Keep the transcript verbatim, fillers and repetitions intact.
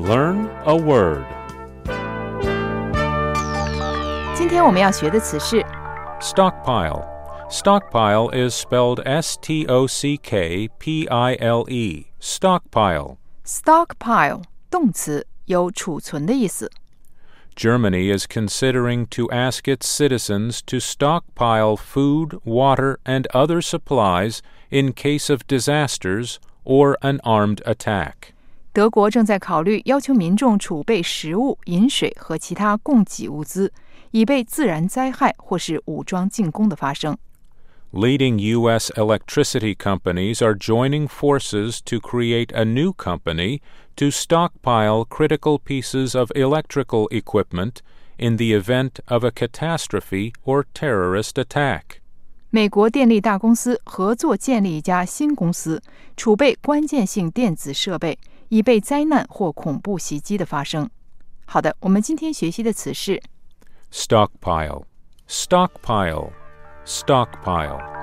Learn a word. 今天我们要学的词是 Stockpile. Stockpile is spelled S T O C K P I L E. Stockpile. stockpile 动词，有储存的意思。 Germany is considering to ask its citizens to stockpile food, water, and other supplies in case of disasters or an armed attack. 德国正在考虑要求民众储备食物、饮水和其他供给物资，以备自然灾害或是武装进攻的发生。 Leading U S electricity companies are joining forces to create a new company to stockpile critical pieces of electrical equipment in the event of a catastrophe or terrorist attack. 美国电力大公司合作建立一家新公司，储备关键性电子设备，以备灾难或恐怖袭击的发生。好的，我们今天学习的词是 Stockpile. Stockpile. Stockpile.